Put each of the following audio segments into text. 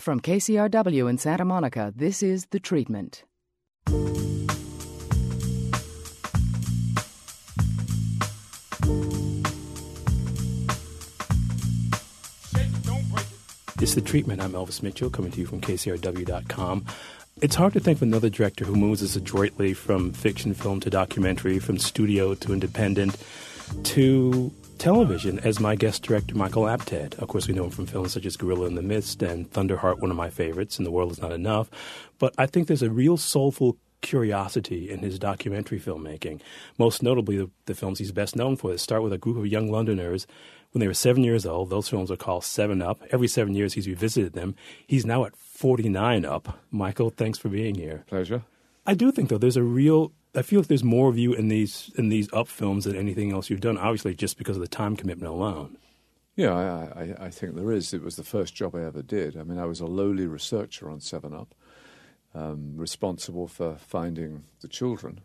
From KCRW in Santa Monica, this is The Treatment. It's The Treatment. I'm Elvis Mitchell, coming to you from KCRW.com. It's hard to think of another director who moves us adroitly from fiction film to documentary, from studio to independent to television as my guest director, Michael Apted. Of course, we know him from films such as Gorilla in the Mist and Thunderheart, one of my favorites, and The World Is Not Enough. But I think there's a real soulful curiosity in his documentary filmmaking, most notably the films he's best known for that start with a group of young Londoners when they were 7 years old. Those films are called 7 Up. Every 7 years he's revisited them. He's now at 49 up. Michael, thanks for being here. Pleasure. I do think, though, I feel like there's more of you in these Up films than anything else you've done, obviously just because of the time commitment alone. Yeah, I think there is. It was the first job I ever did. I mean, I was a lowly researcher on 7 Up, responsible for finding the children.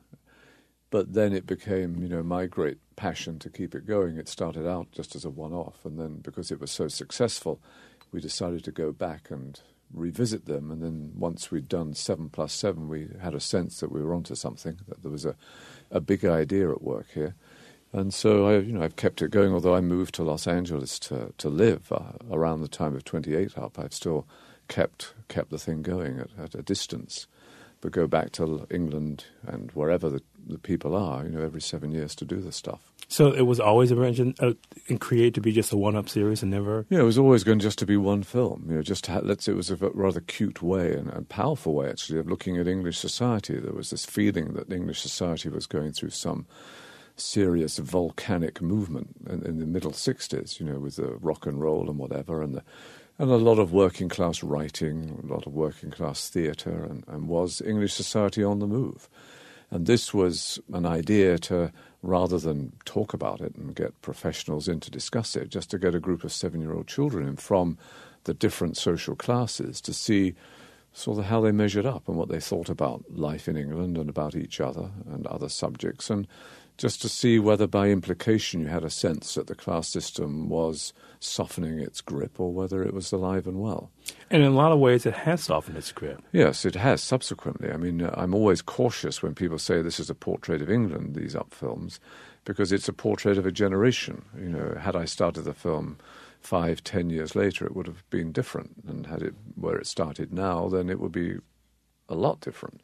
But then it became, my great passion to keep it going. It started out just as a one-off, and then because it was so successful, we decided to go back and revisit them. And then once we'd done 7+7, we had a sense that we were onto something, that there was a big idea at work here. And so I've kept it going. Although I moved to Los Angeles to live around the time of 28 Up, I've still kept the thing going at a distance. But go back to England and wherever the people are, every 7 years to do the stuff. So it was always arranged and created to be just a one-up series and never... Yeah, it was always going just to be one film. It was a rather cute way and powerful way, actually, of looking at English society. There was this feeling that English society was going through some serious volcanic movement in the middle 60s, with the rock and roll and whatever, and a lot of working-class writing, a lot of working-class theatre, and was English society on the move. And this was an idea to, rather than talk about it and get professionals in to discuss it, just to get a group of 7-year-old children in from the different social classes to see sort of how they measured up and what they thought about life in England and about each other and other subjects, and just to see whether by implication you had a sense that the class system was softening its grip or whether it was alive and well. And in a lot of ways it has softened its grip. Yes, it has subsequently. I mean, I'm always cautious when people say this is a portrait of England, these Up films, because it's a portrait of a generation. Had I started the film 5-10 years later, it would have been different. And had it where it started now, then it would be a lot different.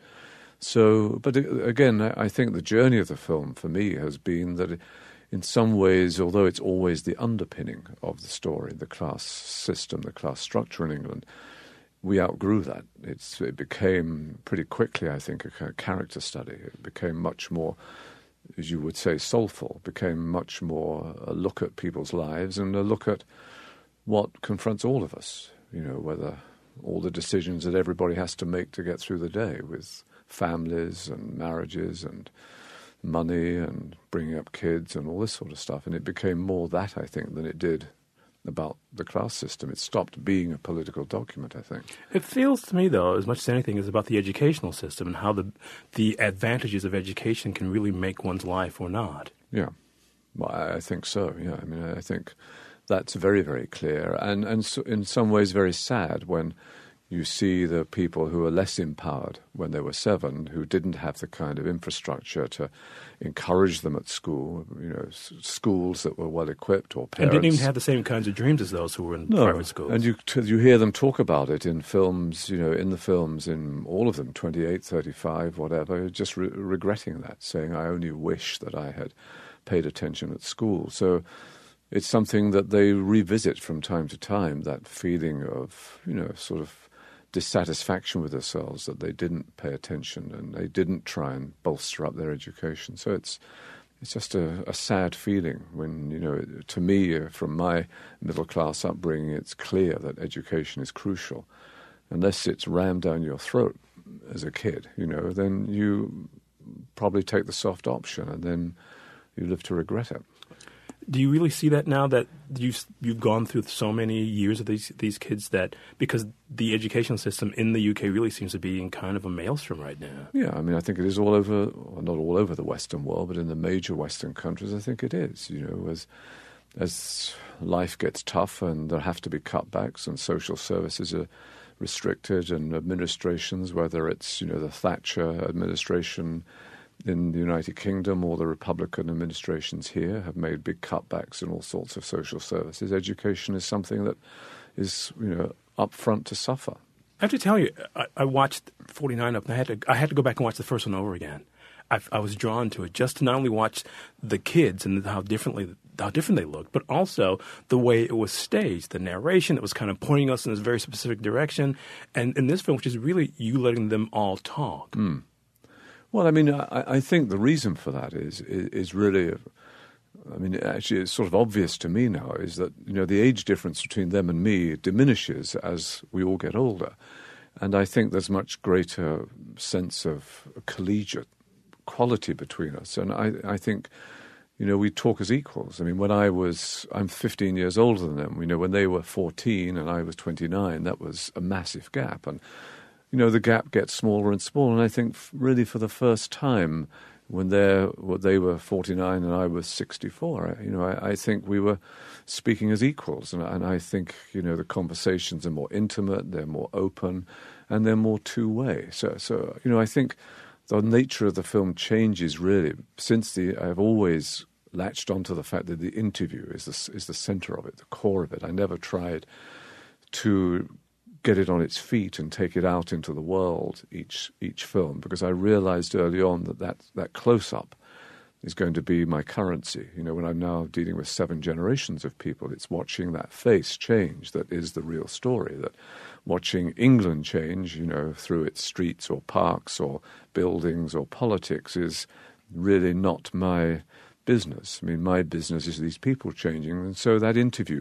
So, but again, I think the journey of the film for me has been that in some ways, although it's always the underpinning of the story, the class system, the class structure in England, we outgrew that. It became pretty quickly, I think, a kind of character study. It became much more, as you would say, soulful. It became much more a look at people's lives and a look at what confronts all of us, whether all the decisions that everybody has to make to get through the day with families and marriages and money and bringing up kids and all this sort of stuff. And it became more that, I think, than it did about the class system. It stopped being a political document, I think. It feels to me, though, as much as anything, is about the educational system and how the advantages of education can really make one's life or not. Yeah, well, I think so, yeah. I mean, I think that's very, very clear and so in some ways very sad when you see the people who are less empowered when they were 7, who didn't have the kind of infrastructure to encourage them at school, schools that were well equipped or parents. And didn't even have the same kinds of dreams as those who were in private schools. And you hear them talk about it in films, in the films, in all of them, 28, 35, whatever, just regretting that, saying, I only wish that I had paid attention at school. So it's something that they revisit from time to time, that feeling of, sort of dissatisfaction with themselves that they didn't pay attention and they didn't try and bolster up their education. So it's just a sad feeling when, to me, from my middle-class upbringing, it's clear that education is crucial. Unless it's rammed down your throat as a kid, then you probably take the soft option and then you live to regret it. Do you really see that now that you've gone through so many years of these kids, that because the educational system in the UK really seems to be in kind of a maelstrom right now? Yeah, I mean, I think it is all over, well, not all over the Western world, but in the major Western countries, I think it is. As life gets tough and there have to be cutbacks and social services are restricted, and administrations, whether it's, the Thatcher administration in the United Kingdom or the Republican administrations here, have made big cutbacks in all sorts of social services. Education is something that is, up front to suffer. I have to tell you, I watched 49 Up, and I had to go back and watch the first one over again. I was drawn to it just to not only watch the kids and how different they looked, but also the way it was staged, the narration that was kind of pointing us in this very specific direction. And in this film, which is really you letting them all talk. Mm. Well, I mean, I think the reason for that is really, actually it's sort of obvious to me now, is that, the age difference between them and me diminishes as we all get older. And I think there's much greater sense of collegiate quality between us. And I think, we talk as equals. I mean, I'm 15 years older than them. When they were 14 and I was 29, that was a massive gap. And, the gap gets smaller and smaller. And I think really for the first time, when they were 49 and I was 64, I think we were speaking as equals. And I think, the conversations are more intimate, they're more open, and they're more two-way. So I think the nature of the film changes really since I've always latched onto the fact that the interview is the center of it, the core of it. I never tried to get it on its feet and take it out into the world each film, because I realized early on that close-up is going to be my currency. When I'm now dealing with 7 generations of people, it's watching that face change that is the real story, that watching England change, through its streets or parks or buildings or politics is really not my business. I mean, my business is these people changing. And so that interview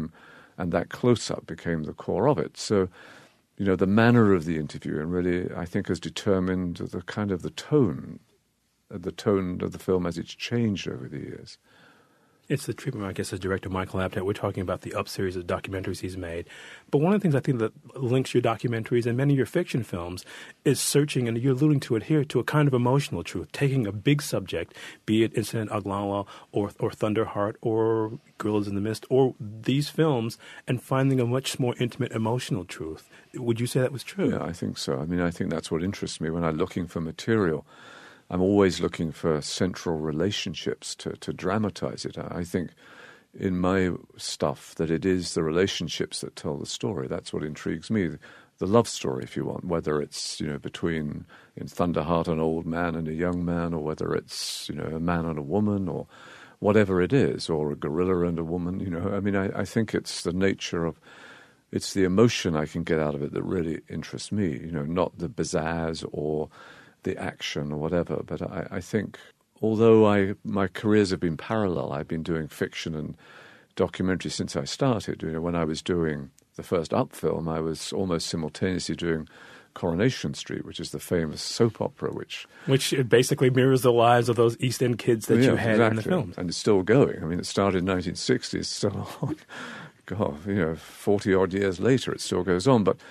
and that close-up became the core of it. So, the manner of the interview, and really, I think, has determined the kind of the tone of the film as it's changed over the years. It's the treatment, I guess, as director Michael Apted. We're talking about the Up series of documentaries he's made. But one of the things I think that links your documentaries and many of your fiction films is searching, and you're alluding to it here, to a kind of emotional truth, taking a big subject, be it Incident Oglala or Thunderheart or Gorillas in the Mist or these films, and finding a much more intimate emotional truth. Would you say that was true? Yeah, I think so. I mean, I think that's what interests me when I'm looking for material. I'm always looking for central relationships to dramatize it. I think in my stuff that it is the relationships that tell the story. That's what intrigues me. The love story, if you want, whether it's, between, in Thunderheart, an old man and a young man, or whether it's, a man and a woman, or whatever it is, or a gorilla and a woman, I think it's the nature of, it's the emotion I can get out of it that really interests me, not the pizzazz or the action or whatever. But I think, although my careers have been parallel, I've been doing fiction and documentary since I started. When I was doing the first Up film, I was almost simultaneously doing Coronation Street, which is the famous soap opera, which basically mirrors the lives of those East End kids that you had in the films. And it's still going. I mean, it started in 1960, it's still on. God, 40-odd years later, it still goes on. But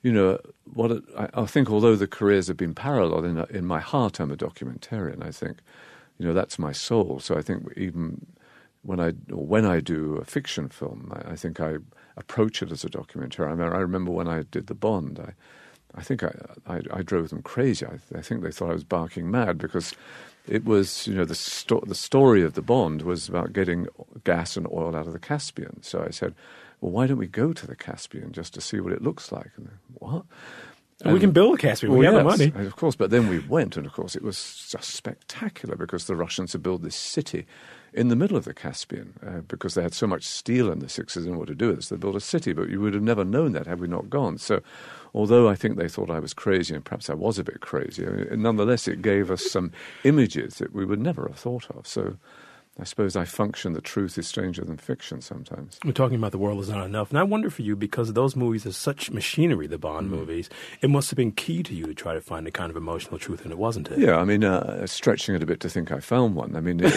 I think, although the careers have been parallel, in my heart I'm a documentarian. I think, that's my soul. So I think even when I do a fiction film, I think I approach it as a documentarian. I mean, I remember when I did The Bond, I think I drove them crazy. I think they thought I was barking mad, because it was, the story of The Bond was about getting gas and oil out of the Caspian. So I said, well, why don't we go to the Caspian just to see what it looks like? And what? We can build a Caspian. We have the money. Of course, but then we went, and of course it was just spectacular, because the Russians had built this city in the middle of the Caspian, because they had so much steel in the Sixties and what to do with it. So they built a city, but you would have never known that had we not gone. So although I think they thought I was crazy, and perhaps I was a bit crazy, nonetheless it gave us some images that we would never have thought of. So I suppose I function, the truth is stranger than fiction sometimes. We're talking about The World Is Not Enough. And I wonder for you, because those movies are such machinery, the Bond movies, it must have been key to you to try to find a kind of emotional truth in it, wasn't it? Yeah, I mean, stretching it a bit to think I found one. I mean, it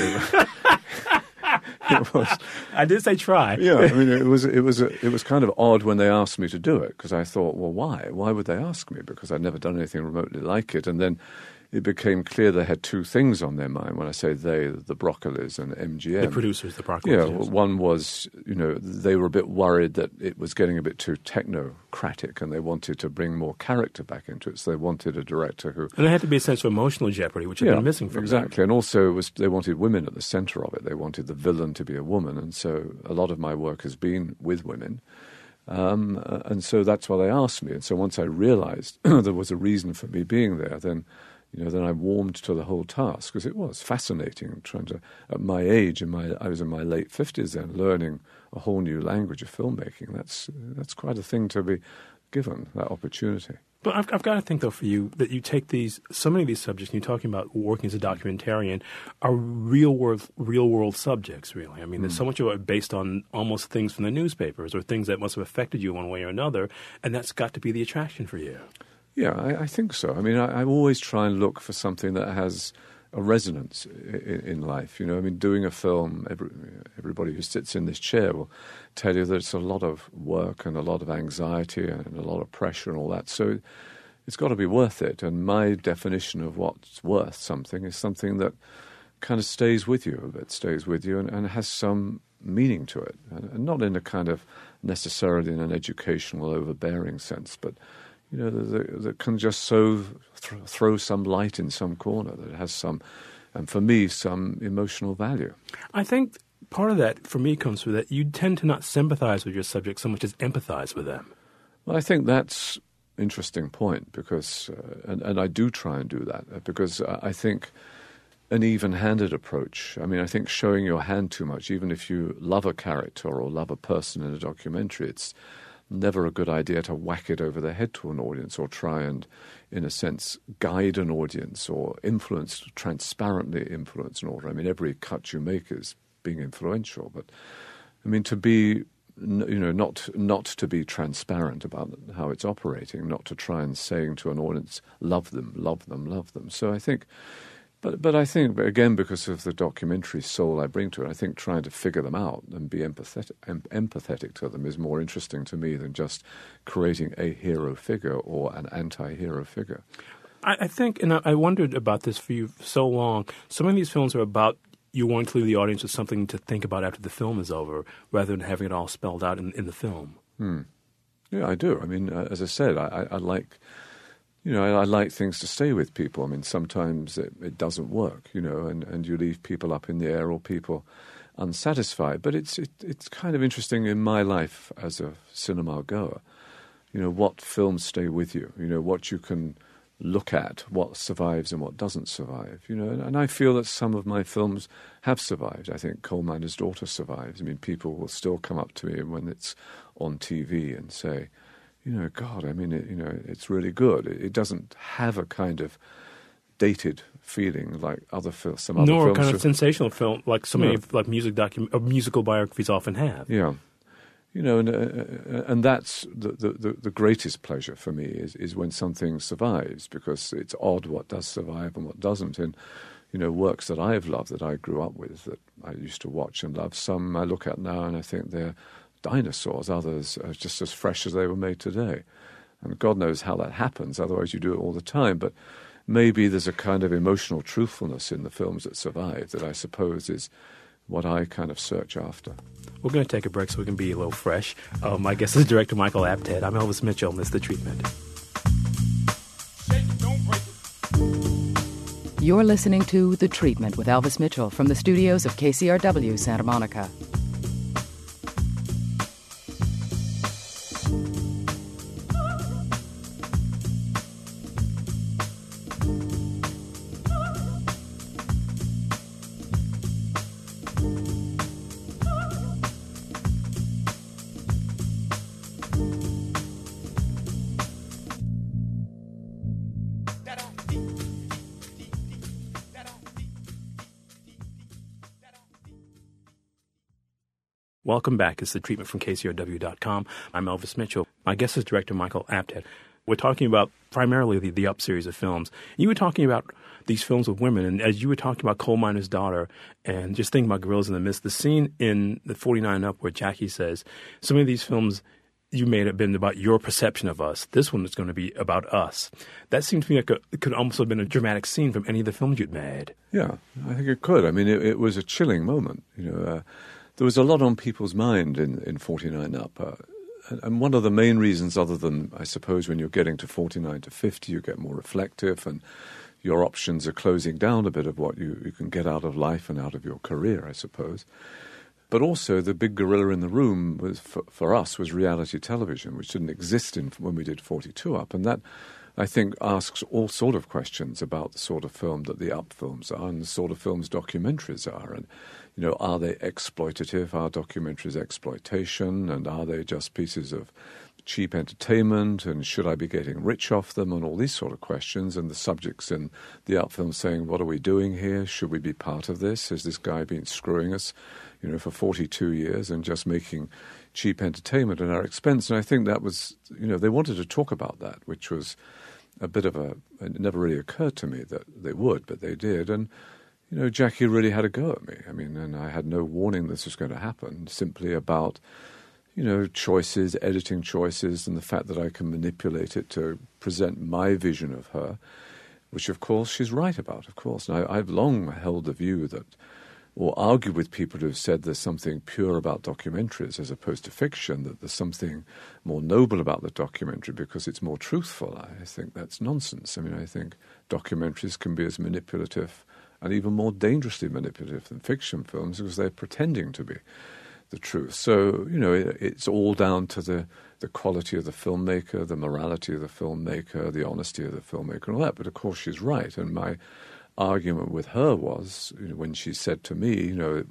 was. I did say try. Yeah, I mean, it was kind of odd when they asked me to do it, because I thought, well, why? Why would they ask me? Because I'd never done anything remotely like it. And then it became clear they had two things on their mind. When I say they, the Broccolis and MGM. The producers, the Broccolis. Yeah, yes. one was, they were a bit worried that it was getting a bit too technocratic and they wanted to bring more character back into it. So they wanted a director who... And there had to be a sense of emotional jeopardy, which had been missing from exactly. them. And also they wanted women at the center of it. They wanted the villain to be a woman. And so a lot of my work has been with women. And so that's why they asked me. And so once I realized there was a reason for me being there, then I warmed to the whole task, because it was fascinating trying to, at my age, I was in my late 50s then, learning a whole new language of filmmaking. That's quite a thing to be given, that opportunity. But I've got to think, though, for you, that you take so many of these subjects, and you're talking about working as a documentarian, are real world subjects, really. I mean, there's so much of it based on almost things from the newspapers or things that must have affected you one way or another, and that's got to be the attraction for you. Yeah, I think so. I mean, I always try and look for something that has a resonance in life. Doing a film, everybody who sits in this chair will tell you that it's a lot of work and a lot of anxiety and a lot of pressure and all that. So it's got to be worth it. And my definition of what's worth something is something that kind of stays with you a bit, stays with you and has some meaning to it. And not in a kind of necessarily in an educational, overbearing sense, but that can just throw some light in some corner, that it has some, and for me, some emotional value. I think part of that, for me, comes from that you tend to not sympathize with your subject so much as empathize with them. Well, I think that's an interesting point, because, and I do try and do that, because I think an even-handed approach, I think showing your hand too much, even if you love a character or love a person in a documentary, it's never a good idea to whack it over the head to an audience or try and, in a sense, guide an audience or transparently influence an audience. Every cut you make is being influential, but to be, not to be transparent about how it's operating, not to try and saying to an audience, love them, love them, love them. So I think... But I think, again, because of the documentary soul I bring to it, I think trying to figure them out and be empathetic to them is more interesting to me than just creating a hero figure or an anti-hero figure. I think, and I wondered about this for you for so long, some of these films are about you wanting to leave the audience with something to think about after the film is over, rather than having it all spelled out in the film. Yeah, I do. As I said, I like... I like things to stay with people. Sometimes it doesn't work, and you leave people up in the air or people unsatisfied. But it's kind of interesting in my life as a cinema goer, what films stay with you, what you can look at, what survives and what doesn't survive, And I feel that some of my films have survived. I think Coal Miner's Daughter survives. People will still come up to me when it's on TV and say, God, it's really good. It doesn't have a kind of dated feeling like some other films. Nor a kind of sensational film like so many like musical biographies often have. Yeah. And that's the greatest pleasure for me is when something survives, because it's odd what does survive and what doesn't. And, works that I've loved, that I grew up with, that I used to watch and love. Some I look at now and I think they're dinosaurs, others are just as fresh as they were made today. And God knows how that happens, otherwise you do it all the time. But maybe there's a kind of emotional truthfulness in the films that survive that I suppose is what I kind of search after. We're going to take a break so we can be a little fresh. My guest is director Michael Apted. I'm Elvis Mitchell, and this is The Treatment. You're listening to The Treatment with Elvis Mitchell from the studios of KCRW Santa Monica. Welcome back. It's The Treatment from KCRW.com. I'm Elvis Mitchell. My guest is director Michael Apted. We're talking about primarily the Up series of films. You were talking about these films with women, and as you were talking about Coal Miner's Daughter and just thinking about Gorillas in the Mist, the scene in the 49 Up where Jackie says, some of these films, you made it been about your perception of us. This one is going to be about us. That seemed to me like it could almost have been a dramatic scene from any of the films you'd made. Yeah, I think it could. I mean, it was a chilling moment. There was a lot on people's mind in 49 Up. And one of the main reasons, other than, I suppose, when you're getting to 49 to 50, you get more reflective and your options are closing down a bit of what you can get out of life and out of your career, I suppose. But also the big gorilla in the room was for us was reality television, which didn't exist when we did 42 Up. And that, I think, asks all sort of questions about the sort of film that the Up films are and the sort of films documentaries are. And, are they exploitative? Are documentaries exploitation? And are they just pieces of cheap entertainment? And should I be getting rich off them? And all these sort of questions. And the subjects in the Up film saying, what are we doing here? Should we be part of this? Has this guy been screwing us, for 42 years and just making cheap entertainment at our expense? And I think that was, they wanted to talk about that, which was a bit of it never really occurred to me that they would, but they did. And, Jackie really had a go at me. I mean, and I had no warning this was going to happen, simply about, choices, editing choices, and the fact that I can manipulate it to present my vision of her, which, of course, she's right about, of course. And I've long held the view that, or argued with people who have said there's something pure about documentaries as opposed to fiction, that there's something more noble about the documentary because it's more truthful. I think that's nonsense. I mean, I think documentaries can be as manipulative and even more dangerously manipulative than fiction films because they're pretending to be the truth. So, it's all down to the quality of the filmmaker, the morality of the filmmaker, the honesty of the filmmaker and all that. But, of course, she's right. And my argument with her was, when she said to me,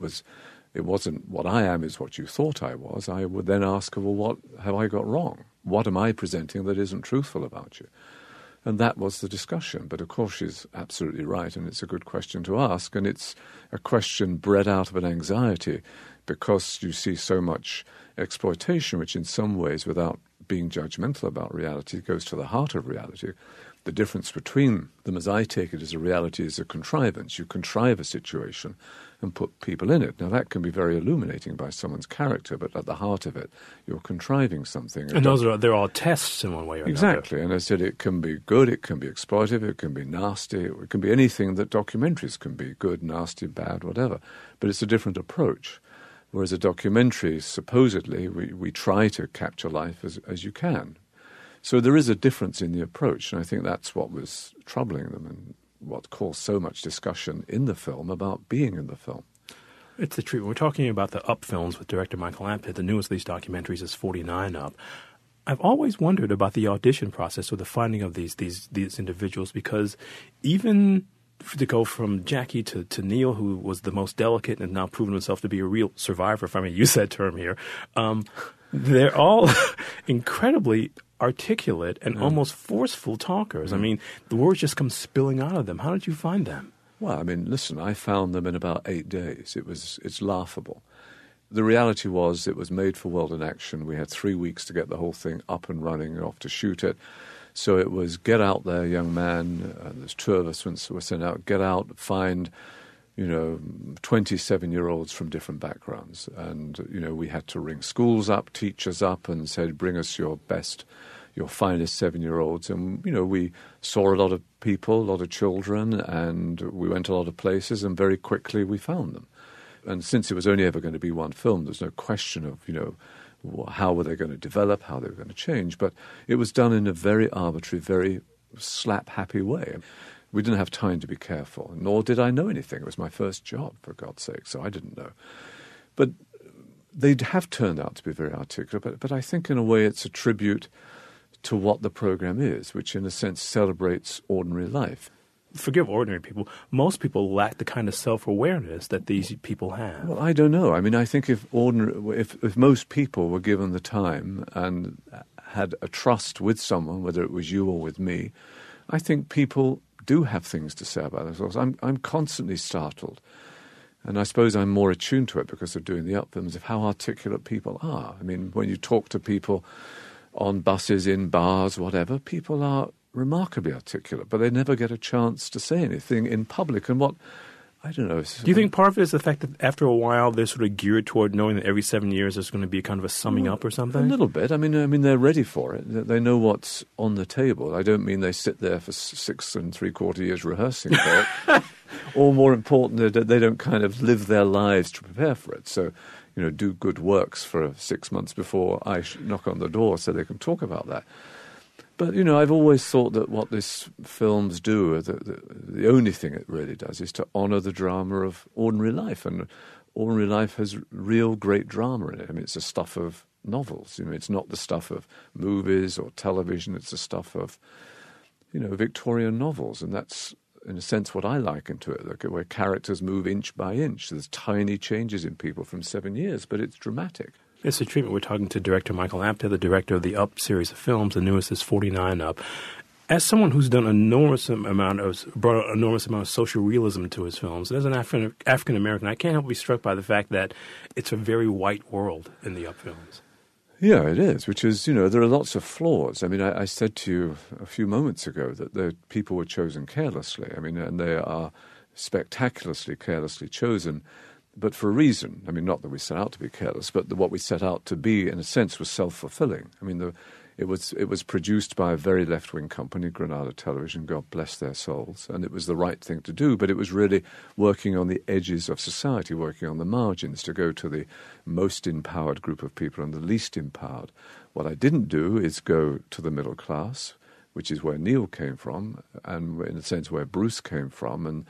it wasn't what I am is what you thought I was, I would then ask her, well, what have I got wrong? What am I presenting that isn't truthful about you? And that was the discussion. But, of course, she's absolutely right, and it's a good question to ask. And it's a question bred out of an anxiety because you see so much exploitation, which in some ways, without being judgmental about reality, goes to the heart of reality. The difference between them, as I take it, as a reality is a contrivance. You contrive a situation and put people in it. Now, that can be very illuminating by someone's character, but at the heart of it, you're contriving something. And they're all tests in one way or another. Exactly. And I said it can be good, it can be exploitive, it can be nasty, it can be anything that documentaries can be, good, nasty, bad, whatever. But it's a different approach. Whereas a documentary, supposedly, we try to capture life as you can. So there is a difference in the approach, and I think that's what was troubling them and what caused so much discussion in the film about being in the film. It's the truth. We're talking about the Up films with director Michael Ampit. The newest of these documentaries is 49 Up. I've always wondered about the audition process or the finding of these individuals, because even to go from Jackie to Neil, who was the most delicate and now proven himself to be a real survivor, if I may use that term here, they're all incredibly articulate and almost forceful talkers. I mean, the words just come spilling out of them. How did you find them? Well, I mean, listen, I found them in about 8 days. It's laughable. The reality was it was made for World in Action. We had 3 weeks to get the whole thing up and running and off to shoot it. So it was get out there, young man. There's 2 of us were sent out. Get out, find 27-year-olds from different backgrounds. And, we had to ring schools up, teachers up, and said, bring us your best, your finest 7-year-olds. And, we saw a lot of people, a lot of children, and we went to a lot of places, and very quickly we found them. And since it was only ever going to be one film, there's no question of, how were they going to develop, how they were going to change. But it was done in a very arbitrary, very slap-happy way. We didn't have time to be careful, nor did I know anything. It was my first job, for God's sake, so I didn't know. But they have turned out to be very articulate, but I think in a way it's a tribute to what the program is, which in a sense celebrates ordinary life. Forgive ordinary people. Most people lack the kind of self-awareness that these people have. Well, I don't know. I mean, I think if most people were given the time and had a trust with someone, whether it was you or with me, I think people do have things to say about themselves. I'm constantly startled, and I suppose I'm more attuned to it because of doing the Up films, of how articulate people are. I mean, when you talk to people on buses, in bars, whatever, people are remarkably articulate, but they never get a chance to say anything in public. And what I don't know. Do you think part of it is the fact that after a while they're sort of geared toward knowing that every 7 years there's going to be kind of a summing up or something? A little bit. I mean, they're ready for it. They know what's on the table. I don't mean they sit there for 6 3/4 years rehearsing for it. Or more important, they don't kind of live their lives to prepare for it. So, do good works for 6 months before I knock on the door so they can talk about that. But, I've always thought that what these films do, the only thing it really does is to honour the drama of ordinary life. And ordinary life has real great drama in it. I mean, it's the stuff of novels. It's not the stuff of movies or television. It's the stuff of, Victorian novels. And that's, in a sense, what I liken to it, where characters move inch by inch. There's tiny changes in people from 7 years, but it's dramatic. It's a treatment. We're talking to director Michael Apted, the director of the Up series of films. The newest is 49 Up. As someone who's done brought an enormous amount of social realism to his films, as an African American, I can't help but be struck by the fact that it's a very white world in the Up films. Yeah, it is, which is, there are lots of flaws. I mean, I said to you a few moments ago that the people were chosen carelessly. I mean, and they are spectacularly carelessly chosen. But for a reason. I mean, not that we set out to be careless, but what we set out to be, in a sense, was self-fulfilling. I mean, it was produced by a very left-wing company, Granada Television, God bless their souls, and it was the right thing to do, but it was really working on the edges of society, working on the margins, to go to the most empowered group of people and the least empowered. What I didn't do is go to the middle class, which is where Neil came from, and in a sense where Bruce came from, and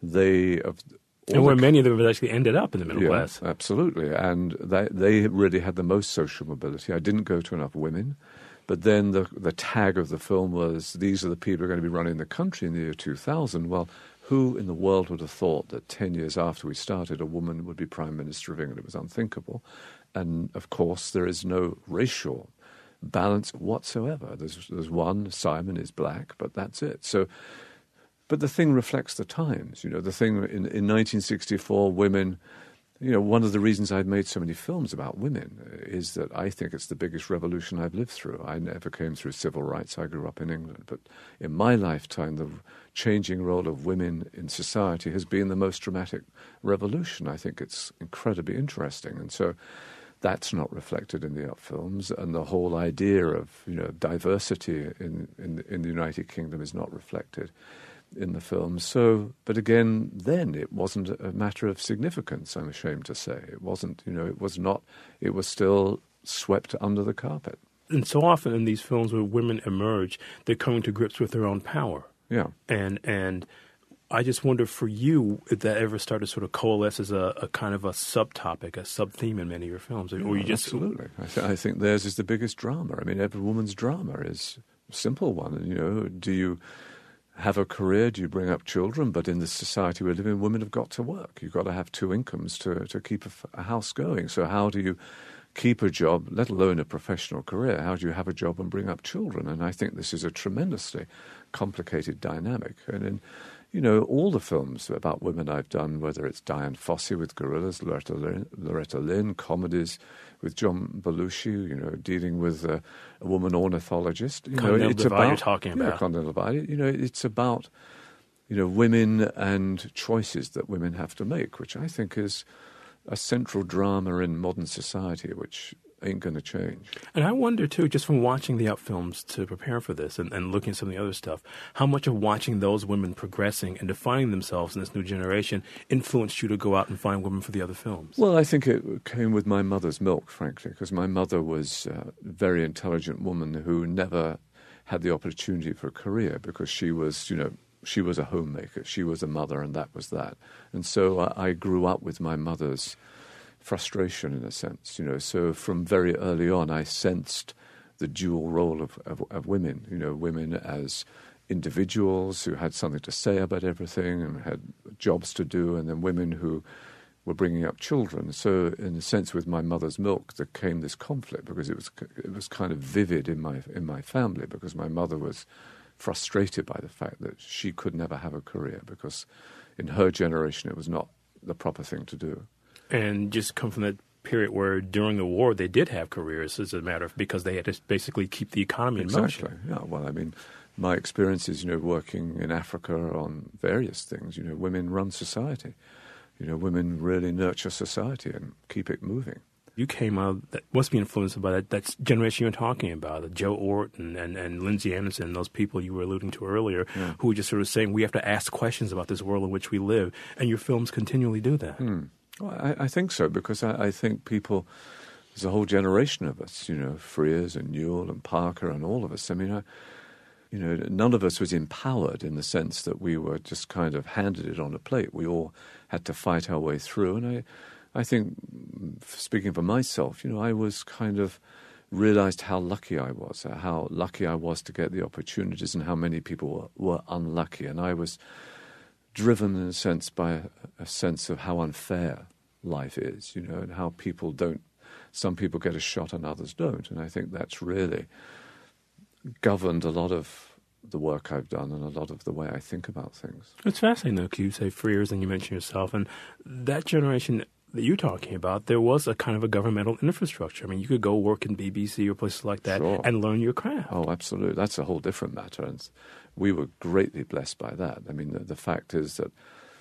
and where many of them have actually ended up in the middle class. Absolutely. And they really had the most social mobility. I didn't go to enough women. But then the tag of the film was, these are the people who are going to be running the country in the year 2000. Well, who in the world would have thought that 10 years after we started, a woman would be Prime Minister of England? It was unthinkable. And, of course, there is no racial balance whatsoever. There's one, Simon is black, but that's it. But the thing reflects the times. The thing in 1964, women, one of the reasons I've made so many films about women is that I think it's the biggest revolution I've lived through. I never came through civil rights. I grew up in England. But in my lifetime, the changing role of women in society has been the most dramatic revolution. I think it's incredibly interesting. And so that's not reflected in the Up films. And the whole idea of, diversity in the United Kingdom is not reflected in the film. So, but again, then it wasn't a matter of significance, I'm ashamed to say. It wasn't, it was still swept under the carpet. And so often in these films where women emerge, they're coming to grips with their own power. Yeah. And I just wonder for you if that ever started to sort of coalesce as a kind of a subtopic, a sub-theme in many of your films. Or you just absolutely. I think theirs is the biggest drama. I mean, every woman's drama is a simple one. And, do you have a career? Do you bring up children? But in the society we live in, women have got to work. You've got to have 2 incomes to keep a house going. So how do you keep a job, let alone a professional career? How do you have a job and bring up children? And I think this is a tremendously complicated dynamic. And in, all the films about women I've done, whether it's Diane Fossey with Gorillaz, Loretta Lynn, comedies with John Belushi, dealing with a woman ornithologist. It's about you're talking about. Continental Divide. It's about, women and choices that women have to make, which I think is a central drama in modern society, which ain't going to change. And I wonder, too, just from watching the Up films to prepare for this and looking at some of the other stuff, how much of watching those women progressing and defining themselves in this new generation influenced you to go out and find women for the other films? Well, I think it came with my mother's milk, frankly, because my mother was a very intelligent woman who never had the opportunity for a career because she was, she was a homemaker. She was a mother, and that was that. And so I grew up with my mother's frustration, in a sense, So from very early on, I sensed the dual role of women, women as individuals who had something to say about everything and had jobs to do, and then women who were bringing up children. So in a sense, with my mother's milk, there came this conflict because it was kind of vivid in my family, because my mother was frustrated by the fact that she could never have a career because in her generation it was not the proper thing to do. And just come from that period where during the war they did have careers, as a matter of, because they had to basically keep the economy in motion. Yeah, well, I mean, my experience is, working in Africa on various things. Women run society. Women really nurture society and keep it moving. You came out, that must be influenced by that generation you're talking about, Joe Orton and Lindsay Anderson, those people you were alluding to earlier, who were just sort of saying we have to ask questions about this world in which we live. And your films continually do that. Well, I think so, because I think people, there's a whole generation of us, Frears and Newell and Parker and all of us. I mean, none of us was empowered in the sense that we were just kind of handed it on a plate. We all had to fight our way through. And I think, speaking for myself, I was kind of realized how lucky I was to get the opportunities and how many people were unlucky. And I was driven, in a sense, by a sense of how unfair life is, and how some people get a shot and others don't. And I think that's really governed a lot of the work I've done and a lot of the way I think about things. It's fascinating, though, because you say Frears and you mention yourself, and that generation that you're talking about, there was a kind of a governmental infrastructure. I mean, you could go work in BBC or places like that and learn your craft. Oh, absolutely. That's a whole different matter, and we were greatly blessed by that. I mean, the fact is that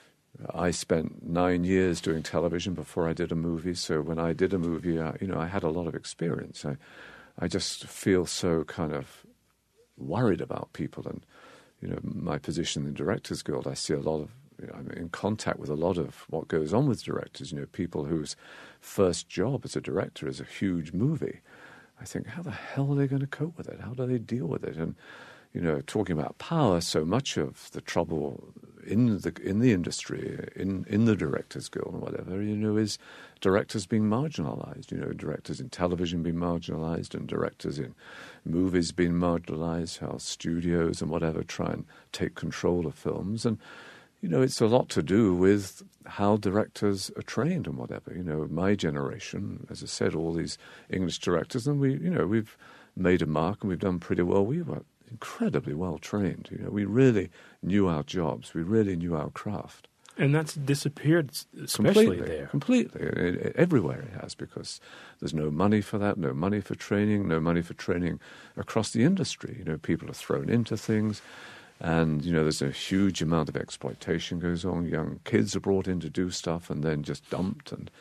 I spent 9 years doing television before I did a movie, so when I did a movie, I had a lot of experience. I just feel so kind of worried about people, and my position in the Directors Guild, I see a lot of, I'm in contact with a lot of what goes on with directors, people whose first job as a director is a huge movie. I think, how the hell are they going to cope with it? How do they deal with it? And talking about power, so much of the trouble in the industry, in the Directors Guild and whatever, is directors being marginalized. Directors in television being marginalized, and directors in movies being marginalized. How studios and whatever try and take control of films, and it's a lot to do with how directors are trained and whatever. My generation, as I said, all these English directors, and we've made a mark and we've done pretty well. We were incredibly well trained. We really knew our jobs. We really knew our craft. And that's disappeared, especially there. Completely. Everywhere it has, because there's no money for that, no money for training across the industry. People are thrown into things, and, there's a huge amount of exploitation goes on. Young kids are brought in to do stuff and then just dumped. And,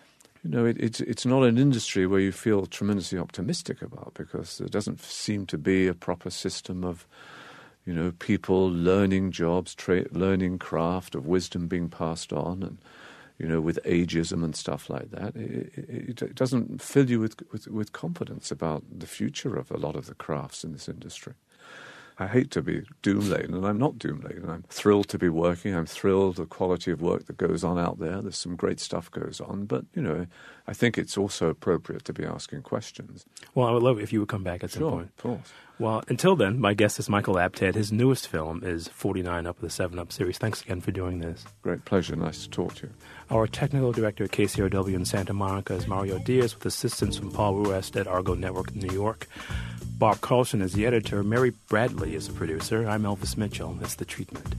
it's not an industry where you feel tremendously optimistic about, because there doesn't seem to be a proper system of people learning jobs, learning craft, of wisdom being passed on, and, with ageism and stuff like that. It doesn't fill you with confidence about the future of a lot of the crafts in this industry. I hate to be doom-laden, and I'm not doom-laden. I'm thrilled to be working. I'm thrilled the quality of work that goes on out there. There's some great stuff goes on. But, I think it's also appropriate to be asking questions. Well, I would love it if you would come back at some point. Sure, of course. Well, until then, my guest is Michael Apted. His newest film is 49 Up of the 7 Up series. Thanks again for doing this. Great pleasure. Nice to talk to you. Our technical director at KCRW in Santa Monica is Mario Diaz, with assistance from Paul Ruest at Argo Network in New York. Bob Carlson is the editor. Mary Bradley is the producer. I'm Elvis Mitchell. That's The Treatment.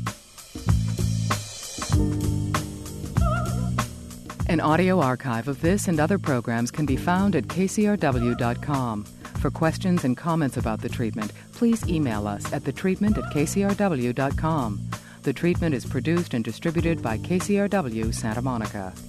An audio archive of this and other programs can be found at kcrw.com. For questions and comments about The Treatment, please email us at thetreatment@kcrw.com. The Treatment is produced and distributed by KCRW Santa Monica.